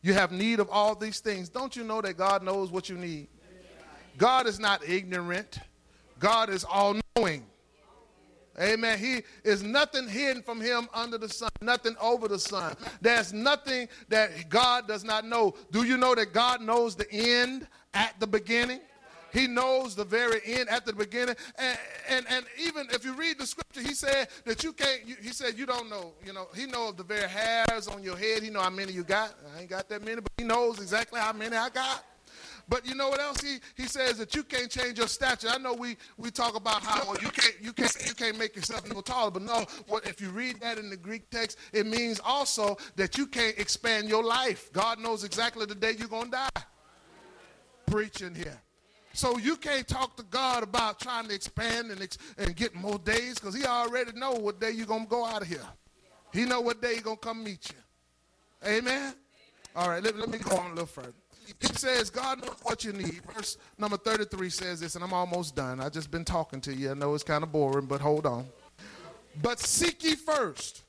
You have need of all these things. Don't you know that God knows what you need? God is not ignorant. God is all-knowing. Amen. He is nothing hidden from him under the sun, nothing over the sun. There's nothing that God does not know. Do you know that God knows the end at the beginning? He knows the very end at the beginning. And even if you read the scripture, he said that you can't, he said you don't know. You know, he knows the very hairs on your head. He knows how many you got. I ain't got that many, but he knows exactly how many I got. But you know what else? He says that you can't change your stature. I know we talk about how well, you can't make yourself no taller, but no, if you read that in the Greek text, it means also that you can't expand your life. God knows exactly the day you're gonna die. Preaching here. So you can't talk to God about trying to expand and get more days, because he already know what day you're gonna go out of here. He know what day he's gonna come meet you. Amen. All right, let me go on a little further. He says, God knows what you need. Verse number 33 says this, and I'm almost done. I've just been talking to you. I know it's kind of boring, but hold on. But seek ye first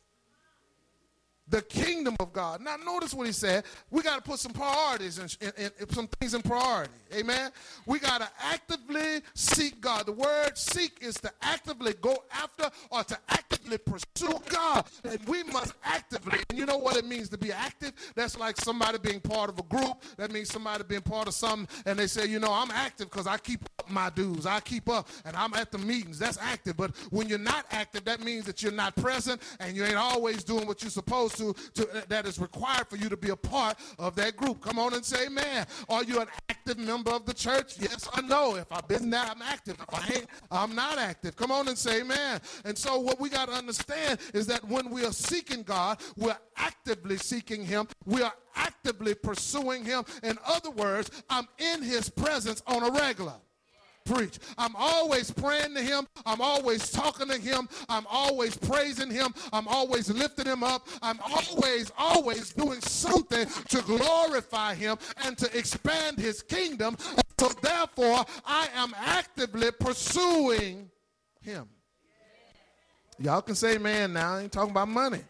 the kingdom of God. Now, notice what he said. We got to put some priorities in some things in priority. Amen. We got to actively seek God. The word seek is to actively go after or to actively pursue God. And we must actively, and you know what it means to be active? That's like somebody being part of a group. That means somebody being part of something, and they say, you know, I'm active because I keep up my dues. I keep up, and I'm at the meetings. That's active. But when you're not active, that means that you're not present, and you ain't always doing what you're supposed to that is required for you to be a part of that group. Come on and say amen. Are you an active member of the church? Yes or no? If I've been there, I'm active. If I ain't, I'm not active. Come on and say amen. And so what we got to understand is that when we are seeking God, we're actively seeking him. We are actively pursuing him. In other words, I'm in his presence on a regular. Preach. I'm always praying to him. I'm always talking to him. I'm always praising him. I'm always lifting him up. I'm always doing something to glorify him and to expand his kingdom. And so therefore, I am actively pursuing him. Y'all can say amen now. I ain't talking about money.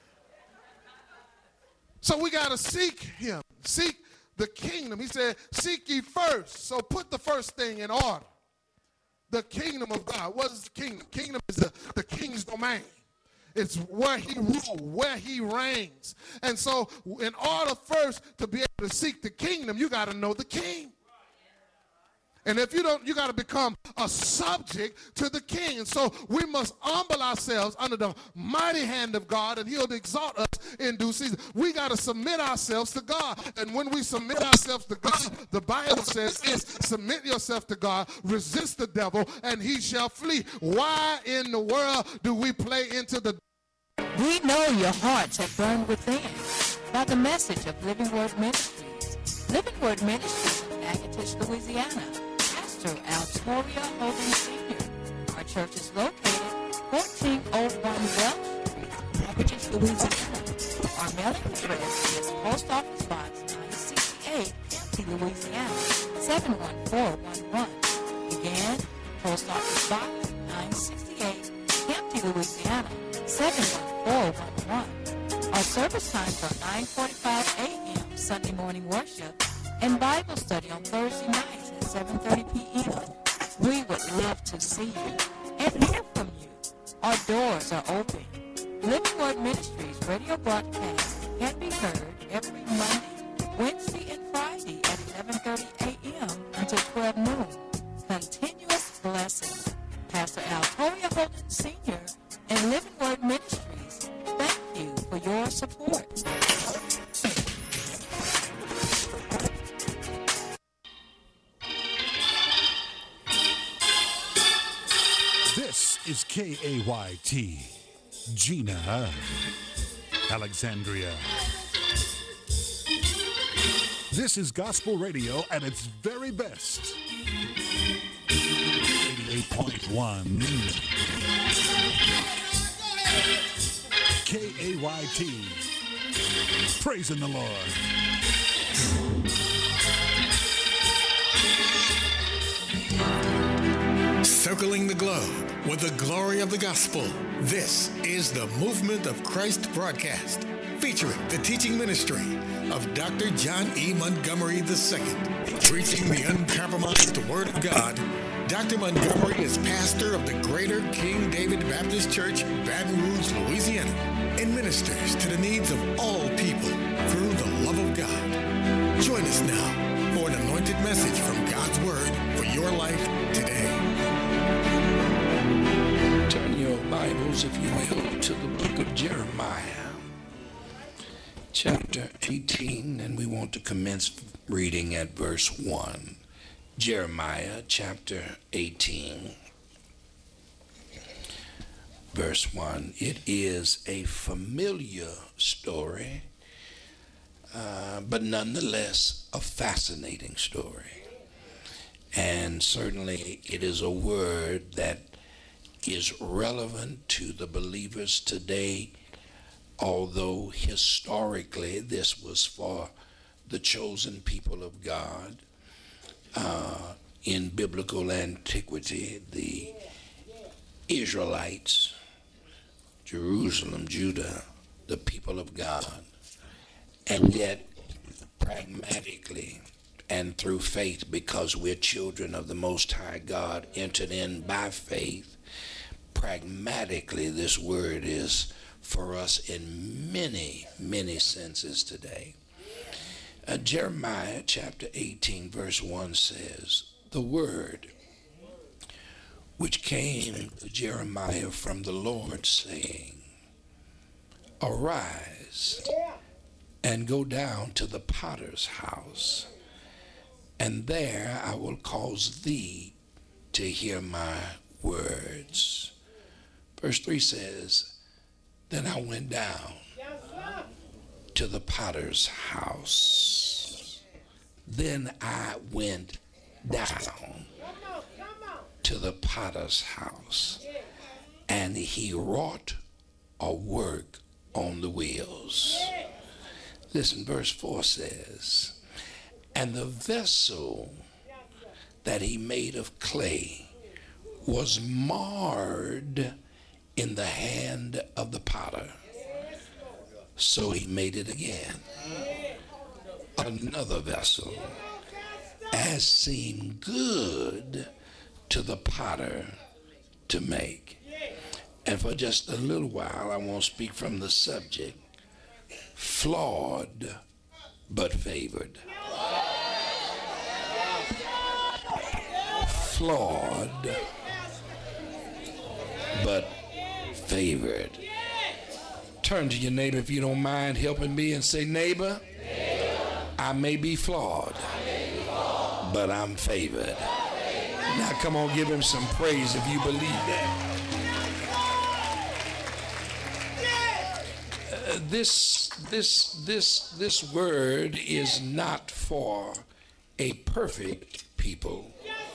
So we got to seek him. Seek the kingdom. He said, seek ye first. So put the first thing in order. The kingdom of God. What is the kingdom? Kingdom is the king's domain. It's where he rules, where he reigns. And so in order first to be able to seek the kingdom, you got to know the king. And if you don't, you got to become a subject to the king. And so we must humble ourselves under the mighty hand of God, and he'll exalt us in due season. We got to submit ourselves to God. And when we submit ourselves to God, the Bible says submit yourself to God, resist the devil, and he shall flee. Why in the world do we play into the... We know your hearts have burned within by the message of Living Word Ministries. Living Word Ministries in Natchitoches, Louisiana. Pastor Altoria Holden Sr. Our church is located 1401 Welch Street, Natchitoches, Louisiana. Our mailing address is Post Office Box 968, Kamptee, Louisiana 71411. Again, Post Office Box 968, Kamptee, Louisiana 71411. Our service times are 9:45 a.m. Sunday morning worship and Bible study on Thursday nights at 7:30 p.m. We would love to see you and hear from you. Our doors are open. Living Word Ministries radio broadcast can be heard every Monday, Wednesday, and Friday at 11:30 a.m. until 12 noon. Continuous blessings. Pastor Altoria Holden Sr. and Living Word Ministries, thank you for your support. This is KAYT, Gina, Alexandria. This is gospel radio at its very best. 88.1 KAYT. Praising the Lord. Circling the globe with the glory of the gospel. This is the Movement of Christ broadcast. featuring the teaching ministry of Dr. John E. Montgomery II. Preaching the uncompromised Word of God, Dr. Montgomery is pastor of the Greater King David Baptist Church, Baton Rouge, Louisiana, and ministers to the needs of all people through the love of God. Join us now for an anointed message from God's Word for your life today. Turn your Bibles, if you will, to the book of Jeremiah, chapter 18, and we want to commence reading at verse 1. Jeremiah chapter 18, verse 1. It is a familiar story, but nonetheless a fascinating story. And certainly it is a word that is relevant to the believers today, although historically this was for the chosen people of God. In biblical antiquity, the Israelites, Jerusalem, Judah, the people of God, and yet pragmatically and through faith, because we're children of the Most High God, entered in by faith. Pragmatically, this word is for us in many, many senses today. Jeremiah chapter 18 verse 1 says, "The word which came to Jeremiah from the Lord, saying, Arise and go down to the potter's house, and there I will cause thee to hear my words." Verse 3 says, "Then I went down to the potter's house. Then I went down to the potter's house, and he wrought a work on the wheels." Listen, verse 4 says, "And the vessel that he made of clay was marred in the hand of the potter. So he made it again, another vessel, as seemed good to the potter to make." And for just a little while, I won't speak from the subject, flawed but favored. Flawed but favored. Turn to your neighbor, if you don't mind helping me, and say, "Neighbor, I may be flawed, but I'm favored." Now come on, give him some praise if you believe that. This word is not for a perfect people.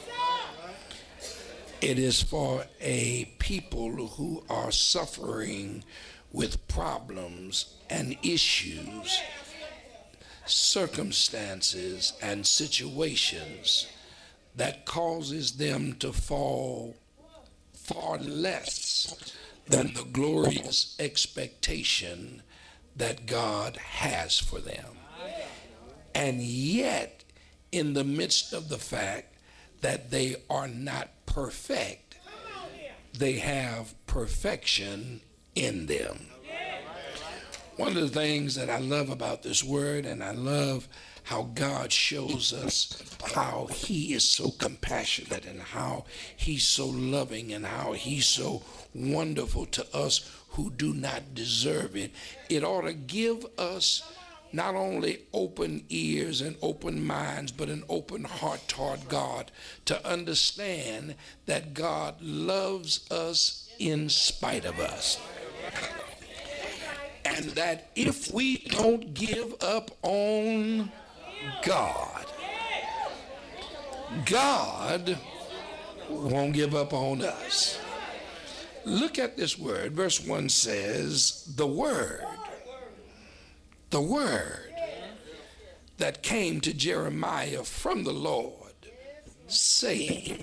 It is for a people who are suffering with problems and issues, circumstances and situations that causes them to fall far less than the glorious expectation that God has for them. And yet, in the midst of the fact that they are not perfect, they have perfection in them. One of the things that I love about this word, and I love how God shows us how he is so compassionate and how he's so loving and how he's so wonderful to us who do not deserve it. It ought to give us not only open ears and open minds, but an open heart toward God, to understand that God loves us in spite of us. And that if we don't give up on God, God won't give up on us. Look at this word. Verse 1 says, the word that came to Jeremiah from the Lord, saying,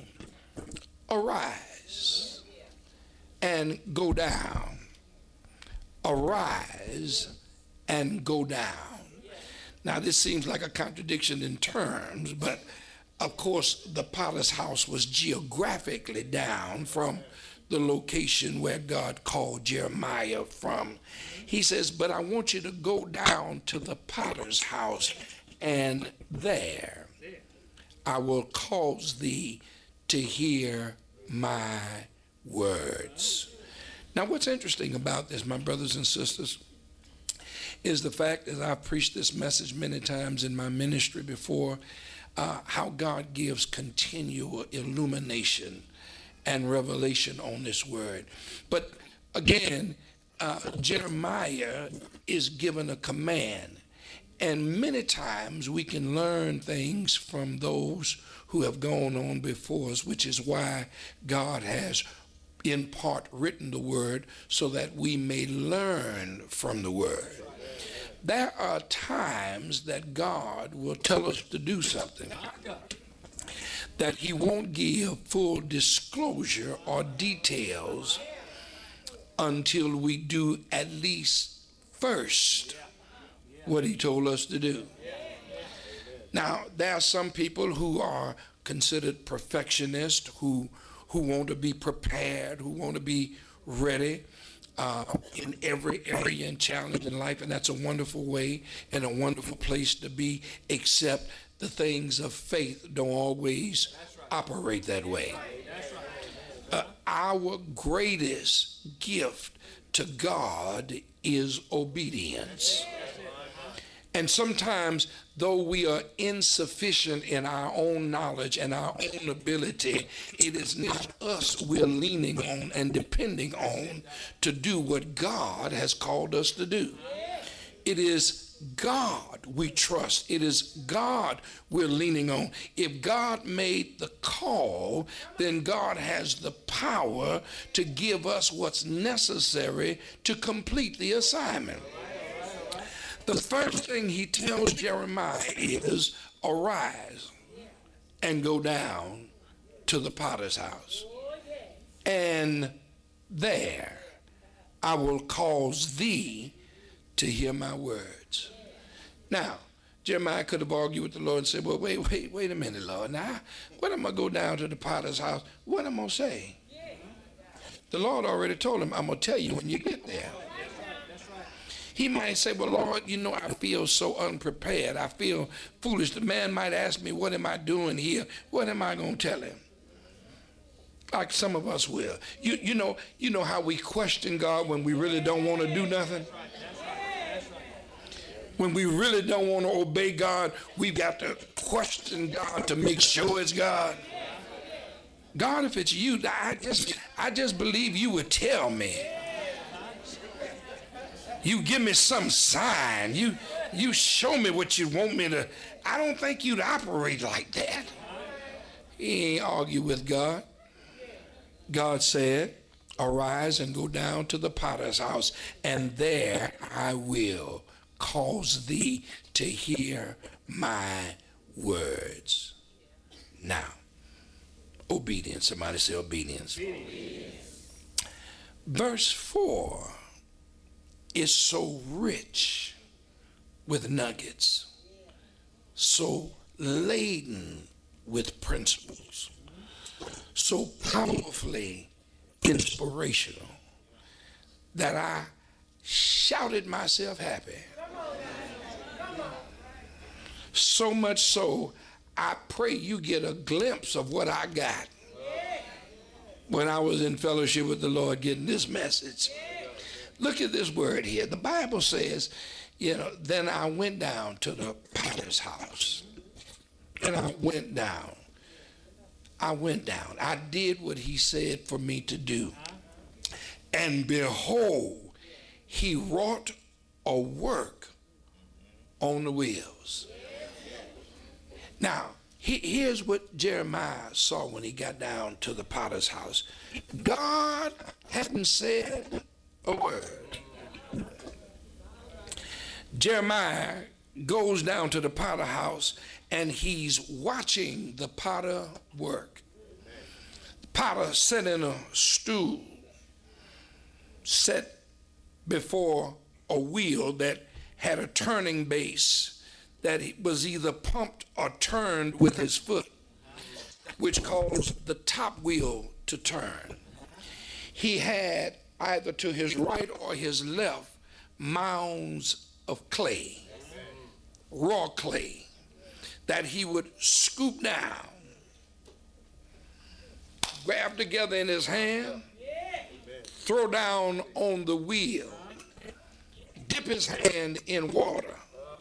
Arise and go down. Arise and go down. Now, this seems like a contradiction in terms, but of course, the potter's house was geographically down from the location where God called Jeremiah from. He says, but I want you to go down to the potter's house, and there I will cause thee to hear my words. Now, what's interesting about this, my brothers and sisters, is the fact that I've preached this message many times in my ministry before, how God gives continual illumination and revelation on this word. But again, Jeremiah is given a command, and many times we can learn things from those who have gone on before us, which is why God has in part written the word so that we may learn from the word. There are times that God will tell us to do something that he won't give full disclosure or details until we do at least first what he told us to do. Now, there are some people who are considered perfectionists, who want to be prepared, who want to be ready in every area and challenge in life, and that's a wonderful way and a wonderful place to be, except the things of faith don't always operate that way. Our greatest gift to God is obedience. And sometimes, though we are insufficient in our own knowledge and our own ability, it is not us we're leaning on and depending on to do what God has called us to do. It is God we trust. It is God we're leaning on. If God made the call, then God has the power to give us what's necessary to complete the assignment. The first thing he tells Jeremiah is, arise and go down to the potter's house, and there I will cause thee to hear my words. Now, Jeremiah could have argued with the Lord and said, well, wait a minute, Lord. Now, when am I going to go down to the potter's house? What am I going to say? The Lord already told him, I'm going to tell you when you get there. He might say, well, Lord, you know, I feel so unprepared. I feel foolish. The man might ask me, what am I doing here? What am I going to tell him? Like some of us will. You know how we question God when we really don't want to do nothing? When we really don't want to obey God, we've got to question God to make sure it's God. God, if it's you, I just believe you would tell me. You give me some sign. You show me what you want me to. I don't think you'd operate like that. He ain't argue with God. God said, arise and go down to the potter's house, and there I will cause thee to hear my words. Now, obedience. Somebody say obedience. Verse 4 is so rich with nuggets, so laden with principles, so powerfully inspirational that I shouted myself happy. So much so, I pray you get a glimpse of what I got when I was in fellowship with the Lord getting this message. Look at this word here. The Bible says, then I went down to the potter's house. And I went down. I did what he said for me to do. And behold, he wrought a work on the wheels. Now, here's what Jeremiah saw when he got down to the potter's house. God hadn't said a word. Jeremiah goes down to the potter house and he's watching the potter work. The potter sat in a stool, set before a wheel that had a turning base that was either pumped or turned with his foot, which caused the top wheel to turn. He had either to his right or his left mounds of clay, raw clay, that he would scoop down, grab together in his hand, throw down on the wheel, dip his hand in water,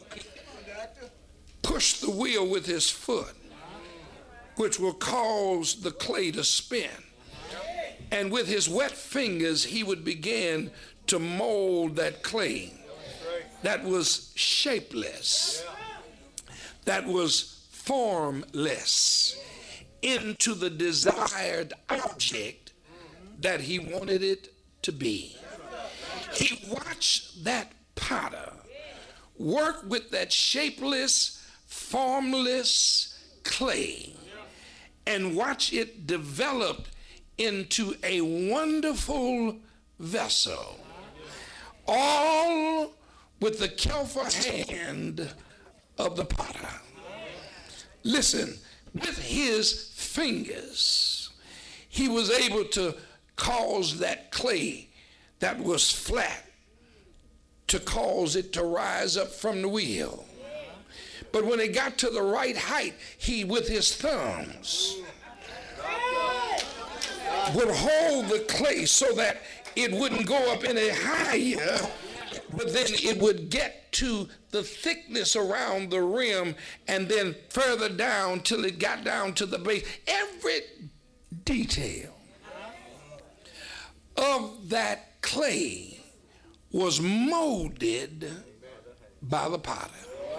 push the wheel with his foot, which will cause the clay to spin. And with his wet fingers, he would begin to mold that clay that was shapeless, that was formless, into the desired object that he wanted it to be. He watched that potter work with that shapeless, formless clay and watch it develop into a wonderful vessel, all with the careful hand of the potter. Listen, with his fingers, he was able to cause that clay that was flat to cause it to rise up from the wheel. But when it got to the right height, he, with his thumbs, would hold the clay so that it wouldn't go up any higher, but then it would get to the thickness around the rim and then further down till it got down to the base. Every detail of that clay was molded by the potter.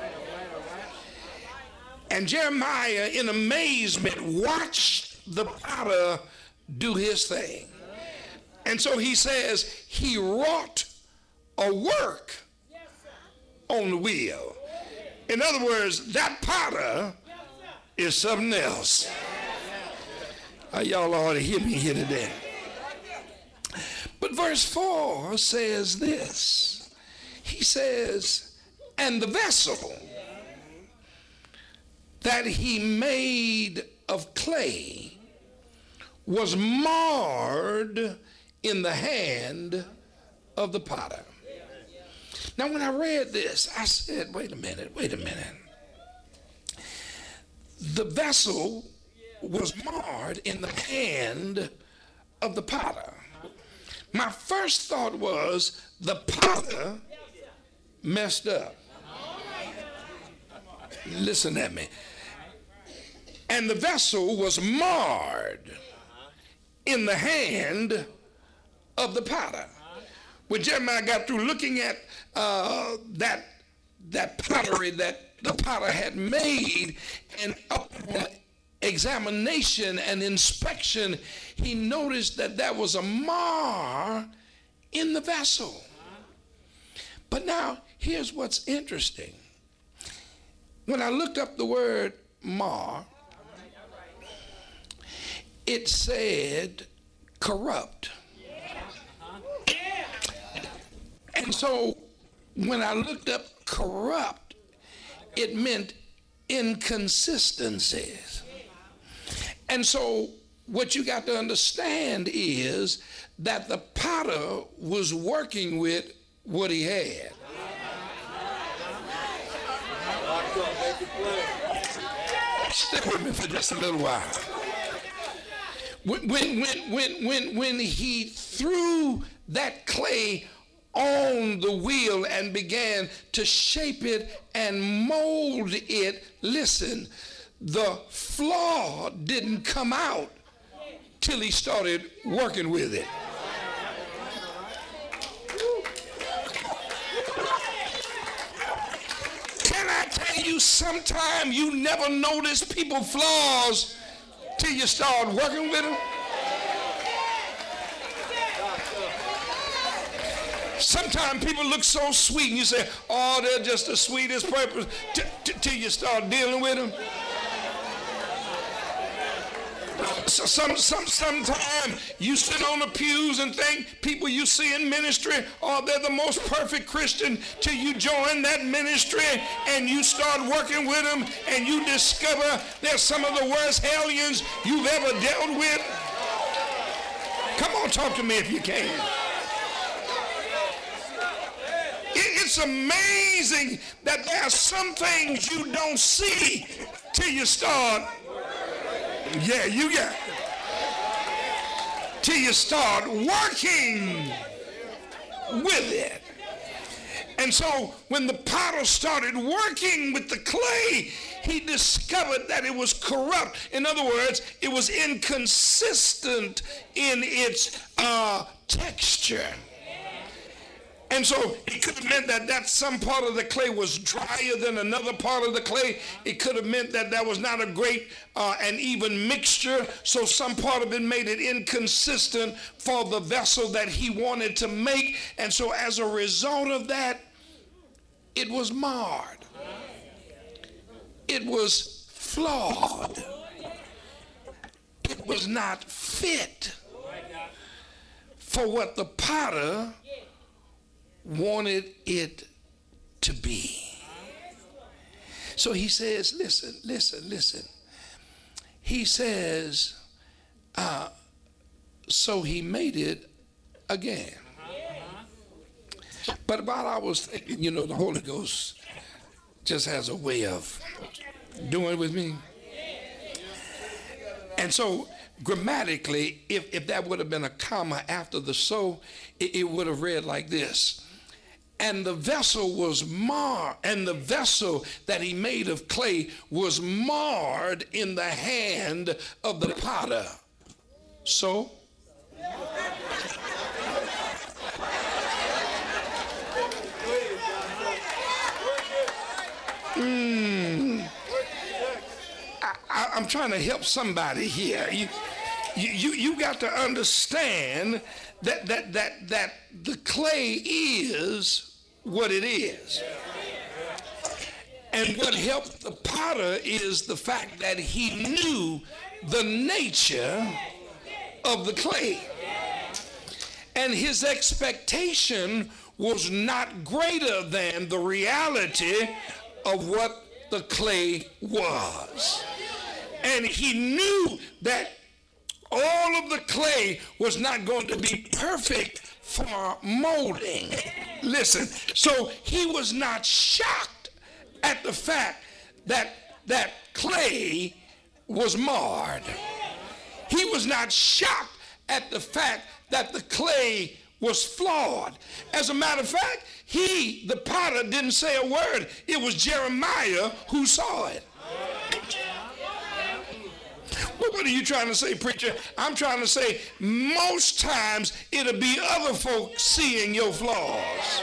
And Jeremiah, in amazement, watched the potter do his thing. And so he says he wrought a work on the wheel. In other words, that potter is something else. Y'all ought to hear me here today. But verse 4 says this. He says, and the vessel that he made of clay was marred in the hand of the potter. Now, when I read this, I said, wait a minute. The vessel was marred in the hand of the potter. My first thought was the potter messed up. Listen at me. And the vessel was marred in the hand of the potter. When Jeremiah got through looking at that pottery that the potter had made, and upon examination and inspection, he noticed that there was a mar in the vessel. But now, here's what's interesting. When I looked up the word mar, it said corrupt. And so when I looked up corrupt, it meant inconsistencies. And so what you got to understand is that the potter was working with what he had. Stick with me for just a little while. When he threw that clay on the wheel and began to shape it and mold it, listen, the flaw didn't come out till he started working with it. Can I tell you, sometimes you never notice people's flaws till you start working with them? Sometimes people look so sweet and you say, oh, they're just the sweetest person, till you start dealing with them. Sometimes you sit on the pews and think people you see in ministry, oh, they're the most perfect Christian, till you join that ministry and you start working with them and you discover they're some of the worst hellions you've ever dealt with. Come on, talk to me if you can. It's amazing that there are some things you don't see till you start. Yeah, you got it. Till you start working with it. And so when the potter started working with the clay, he discovered that it was corrupt. In other words, it was inconsistent in its texture. And so it could have meant that some part of the clay was drier than another part of the clay. It could have meant that there was not a great and even mixture. So some part of it made it inconsistent for the vessel that he wanted to make. And so as a result of that, it was marred. It was flawed. It was not fit for what the potter wanted it to be. So he says, listen. He says, so he made it again. But while I was thinking, the Holy Ghost just has a way of doing it with me. And so grammatically, if that would have been a comma after the so, it would have read like this. And the vessel was marred, and the vessel that he made of clay was marred in the hand of the potter. So? I'm trying to help somebody here. You got to understand that the clay is what it is. And what helped the potter is the fact that he knew the nature of the clay. And his expectation was not greater than the reality of what the clay was. And he knew that all of the clay was not going to be perfect for molding. Listen, so he was not shocked at the fact that clay was marred. He was not shocked at the fact that the clay was flawed. As a matter of fact, the potter, didn't say a word. It was Jeremiah who saw it. What are you trying to say, preacher? I'm trying to say most times it'll be other folks seeing your flaws,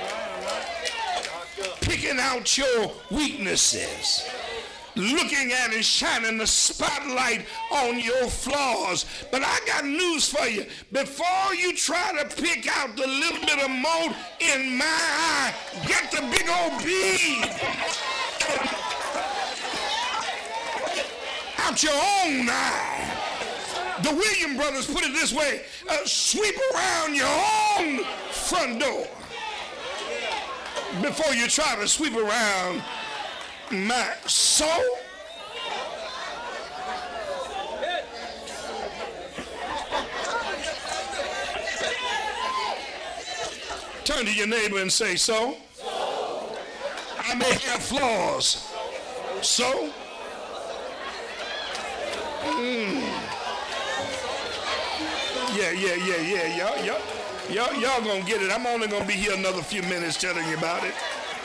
picking out your weaknesses, looking at and shining the spotlight on your flaws. But I got news for you. Before you try to pick out the little bit of mold in my eye, get the big old bead out your own eye. The Williams brothers put it this way: sweep around your own front door before you try to sweep around my soul. Turn to your neighbor and say, so? I may have flaws. So? Yeah. Y'all gonna get it. I'm only gonna be here another few minutes telling you about it.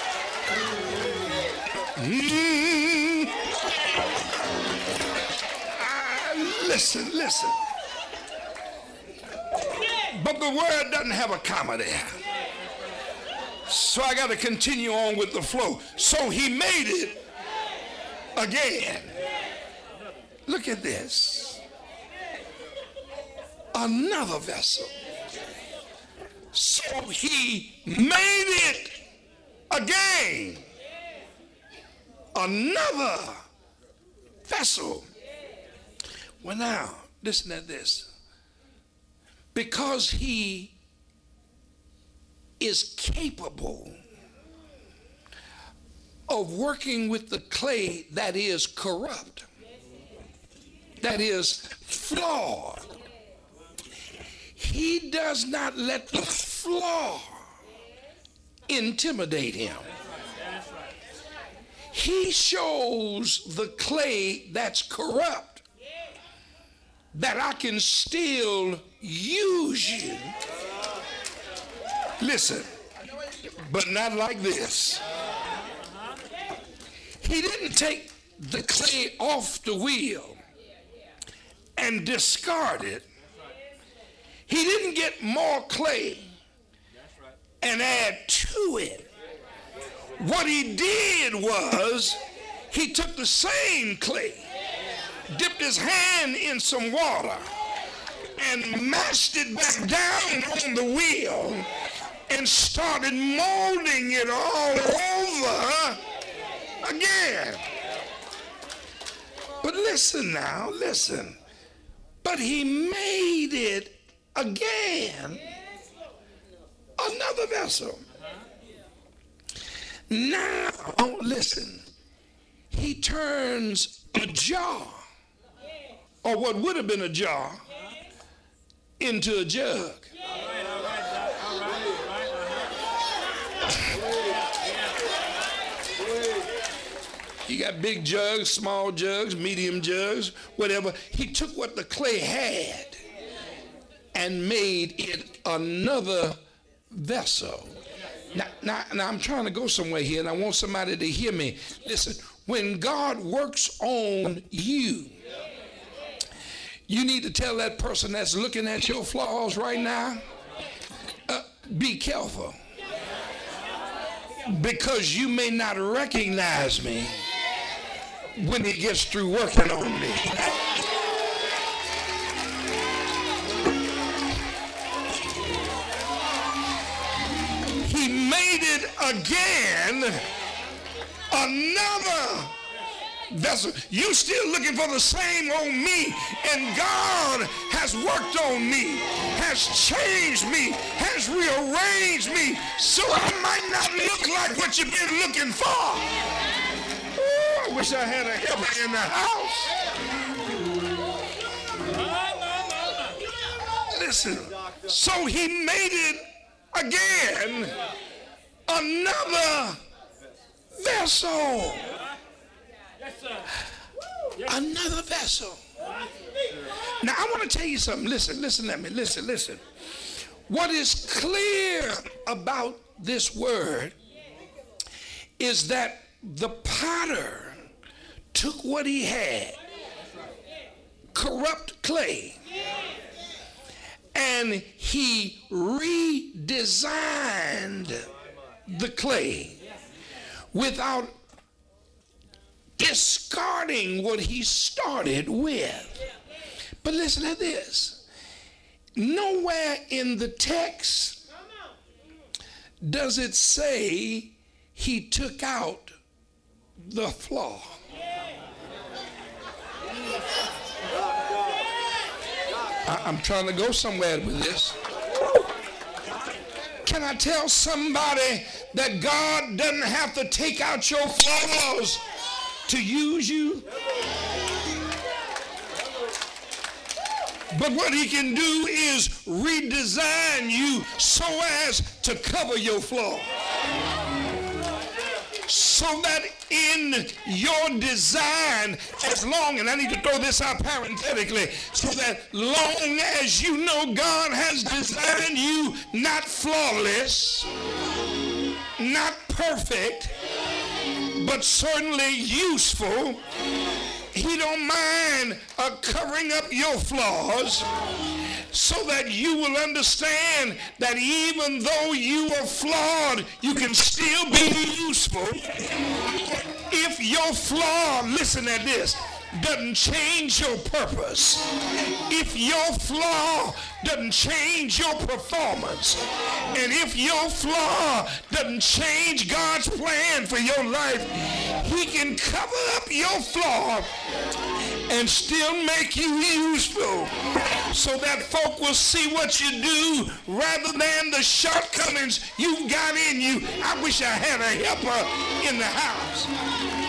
Listen. But the word doesn't have a comma there. So I got to continue on with the flow. So he made it again. Look at this. Another vessel. So he made it again. Another vessel. Well, now, listen to this. Because he is capable of working with the clay that is corrupt, that is flawed. He does not let the flaw intimidate him. He shows the clay that's corrupt that I can still use you. Listen, but not like this. He didn't take the clay off the wheel and discard it. He didn't get more clay and add to it. What he did was he took the same clay, dipped his hand in some water, and mashed it back down on the wheel and started molding it all over again. But listen now, listen. But he made it again another vessel. Now, oh, listen. He turns a jar, or what would have been a jar, into a jug. You got big jugs, small jugs, medium jugs, whatever. He took what the clay had and made it another vessel. Now, I'm trying to go somewhere here, and I want somebody to hear me. Listen, when God works on you, you need to tell that person that's looking at your flaws right now, be careful, because you may not recognize me when he gets through working on me. He made it again another vessel. You still looking for the same old me, and God has worked on me, has changed me, has rearranged me so I might not look like what you've been looking for. Oh, I wish I had a helper in the house. Listen, so he made it again another vessel. Another vessel. Now I want to tell you something. Listen at me. Listen. What is clear about this word is that the potter took what he had, corrupt clay, and he redesigned the clay without discarding what he started with. But listen to this. Nowhere in the text does it say he took out the flaw. I'm trying to go somewhere with this. Can I tell somebody that God doesn't have to take out your flaws to use you? But what he can do is redesign you so as to cover your flaw. So that in your design, as long, and I need to throw this out parenthetically, so that long as you know God has designed you not flawless, not perfect, but certainly useful, he don't mind covering up your flaws so that you will understand that even though you are flawed, you can still be useful. If your flaw, listen at this, doesn't change your purpose, if your flaw doesn't change your performance, and if your flaw doesn't change God's plan for your life, He can cover up your flaw and still make you useful so that folk will see what you do rather than the shortcomings you got in you. I wish I had a helper in the house.